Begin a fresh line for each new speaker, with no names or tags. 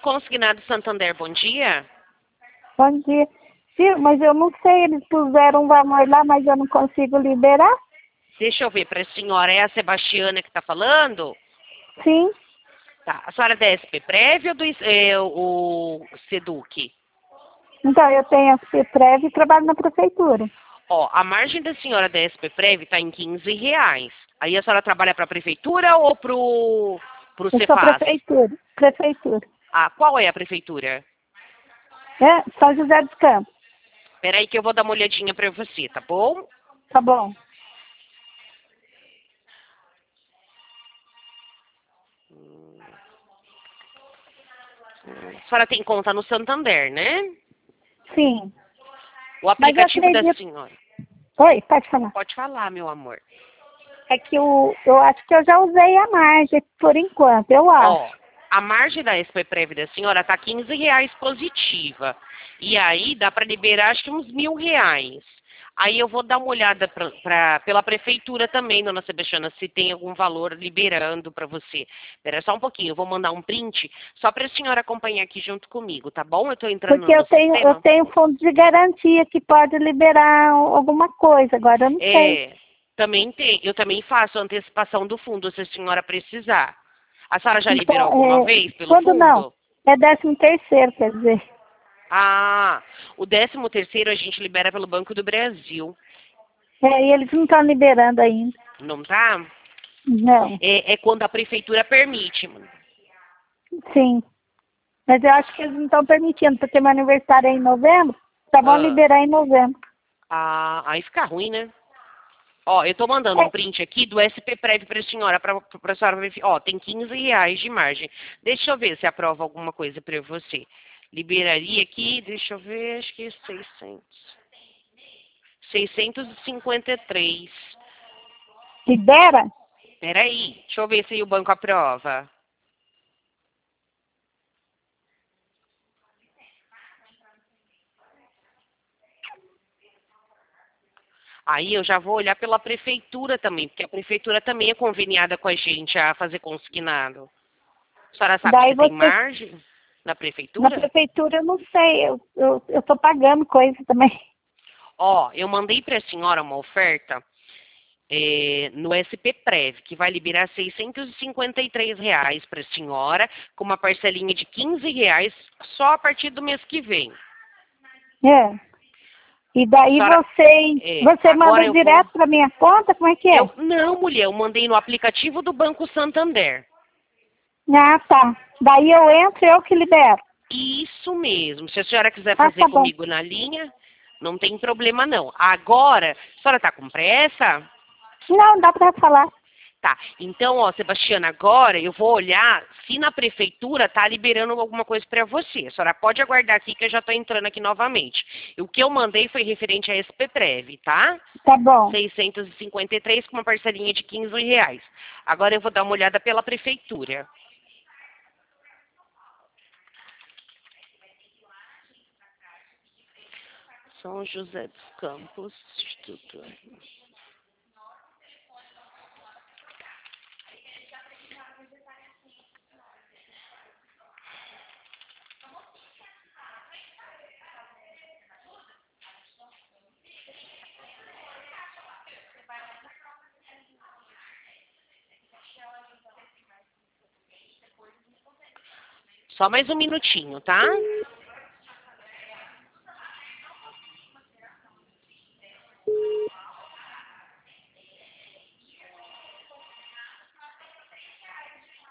Consignado Santander, bom dia.
Bom dia. Sim, mas eu não sei, eles puseram um valor lá, mas eu não consigo liberar?
Deixa eu ver para a senhora. É a Sebastiana que está falando?
Sim.
Tá. A senhora é da SP Prévia ou o Seduc?
Então, eu tenho a CPREV e trabalho na prefeitura.
Ó, a margem da senhora da SP Prévia está em R$ 15. Aí a senhora trabalha para a prefeitura ou pro
Eu sou
Cefaz?
prefeitura. Prefeitura.
Ah, qual é a prefeitura?
É, São José dos Campos.
Espera aí que eu vou dar uma olhadinha para você, tá bom?
Tá bom.
A senhora tem conta no Santander, né?
Sim.
O
Mas eu
aplicativo da
acredito...
senhora.
Oi, pode falar.
Pode falar, meu amor.
É que eu acho que eu já usei a margem por enquanto, eu
Ó,
acho.
a margem da SP-Prev da senhora tá R$ 15 positiva. E aí dá para liberar acho que uns R$ 1.000. Aí eu vou dar uma olhada pela prefeitura também, dona Sebastiana, se tem algum valor liberando para você. Espera só um pouquinho, eu vou mandar um print só para a senhora acompanhar aqui junto comigo, tá bom? Eu estou entrando
Porque
no
eu
sistema.
tenho fundo de garantia que pode liberar alguma coisa, agora eu não sei.
É, também tem. Eu também faço antecipação do fundo, se a senhora precisar. A senhora já liberou alguma
Então,
vez pelo
quando não?
fundo?
É 13º, quer dizer.
Ah, o 13º a gente libera pelo Banco do Brasil,
É, e eles não estão liberando ainda.
não tá?
Não,
É quando a prefeitura permite.
sim. Mas eu acho que eles não estão permitindo, porque meu aniversário é em novembro, só vão
Ah,
liberar em novembro.
aí fica ruim, né? Ó, eu tô mandando um
É,
print aqui do SP Prévio pra senhora, pra senhora verificar. Ó, tem R$ 15 de margem. Deixa eu ver se aprova alguma coisa pra você. Liberaria aqui, deixa eu ver, acho que é 600. 653.
libera?
Peraí, deixa eu ver se o banco aprova. Aí eu já vou olhar pela prefeitura também, porque a prefeitura também é conveniada com a gente a fazer consignado. A senhora sabe
Daí
se tem
você,
margem na
na
prefeitura?
prefeitura, eu não sei, eu tô pagando coisa também.
Ó, eu mandei para a senhora uma oferta no SP Prev, que vai liberar R$ 653 para a senhora, com uma parcelinha de R$ 15 só a partir do mês que vem.
É. E
A
daí
senhora,
você
agora
manda
eu vou.
direto para minha conta? Como é que é?
Não, mulher, eu mandei no aplicativo do Banco Santander.
Ah, tá. Daí eu entro e eu que libero.
Isso mesmo. Se a senhora quiser
Ah,
fazer
tá bom.
comigo na linha, não tem problema não. Agora, a senhora está com pressa?
Não, dá para falar.
Tá. Então, ó, Sebastiana, agora eu vou olhar se na prefeitura tá liberando alguma coisa para você. A senhora pode aguardar aqui que eu já estou entrando aqui novamente. E o que eu mandei foi referente a SP-Prev, tá?
Tá bom.
653 com uma parcelinha de R$ 15. Agora eu vou dar uma olhada pela prefeitura. São José dos Campos, Instituto. Só mais um minutinho, tá?